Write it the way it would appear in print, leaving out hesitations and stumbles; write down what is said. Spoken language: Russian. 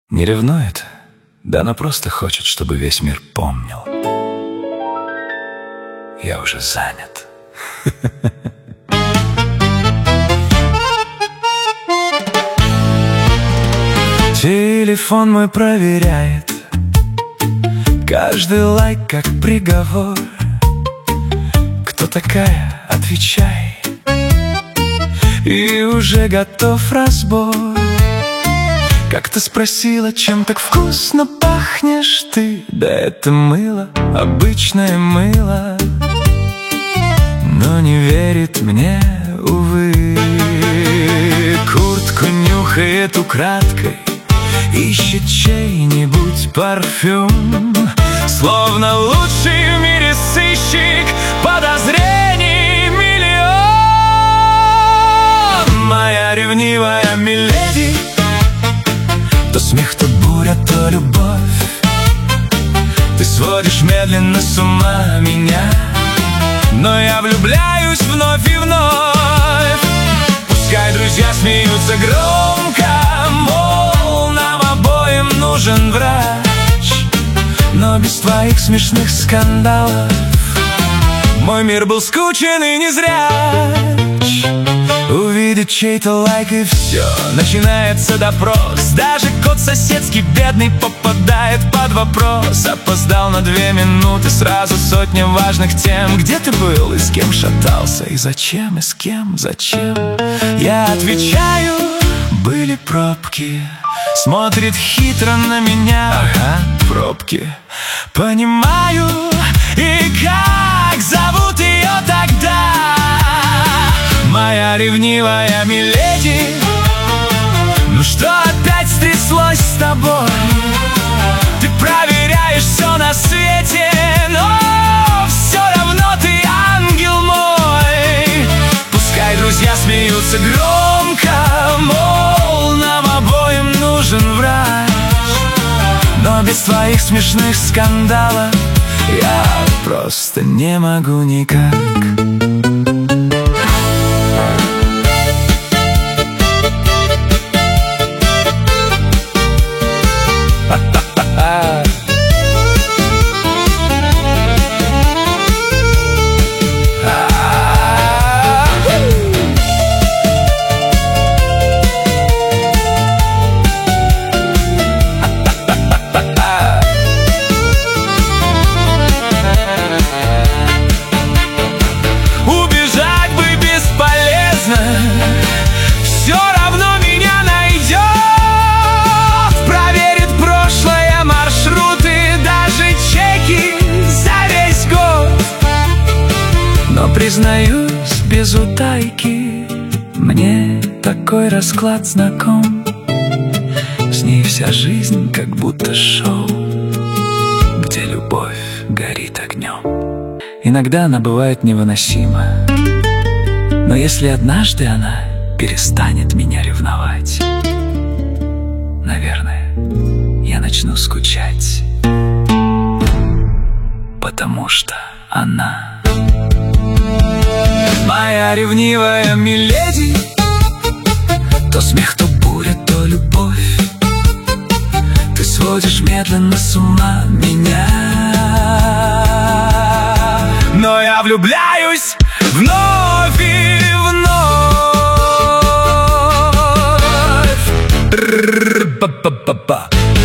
Не ревнует, да она просто хочет, чтобы весь мир помнил. Я уже занят. Телефон мой проверяет каждый лайк как приговор. Кто такая? Отвечай. И уже готов разбор. Как-то спросила, чем так вкусно пахнешь ты? Да это мыло, обычное мыло. Но не верит мне, увы. Куртку нюхает украдкой, ищет чей-нибудь парфюм. Словно лучший в мире сыщик, подозрений миллион. Моя ревнивая миледи, то смех, то буря, то любовь. Ты сводишь медленно с ума меня, но я влюбляюсь вновь и вновь. Пускай друзья смеются громко, мол, нам обоим нужен врач. Но без твоих смешных скандалов мой мир был скучен и незряч. Увидит чей-то лайк и все, начинается допрос. Даже кот соседский бедный попадает под вопрос. Опоздал на 2 минуты, сразу сотня важных тем. Где ты был и с кем шатался, и зачем, и с кем, зачем? Я отвечаю, были пробки. Смотрит хитро на меня, ага, пробки. Понимаю, и как зовут ее тогда? Моя ревнивая миледи, ну что опять стряслось с тобой? Ты проверяешь все на свете, но все равно ты ангел мой. Пускай друзья смеются громко, мол, нам обоим нужен врач. Но без твоих смешных скандалов я просто не могу никак. Все равно меня найдет, проверит прошлое, маршруты, даже чеки за весь год. Но признаюсь без утайки, мне такой расклад знаком. С ней вся жизнь как будто шоу, где любовь горит огнем. Иногда она бывает невыносима, но если однажды она перестанет меня ревновать, наверное, я начну скучать, потому что она моя ревнивая миледи. То смех, то буря, то любовь. Ты сводишь медленно с ума меня, но я влюбляюсь вновь и вновь.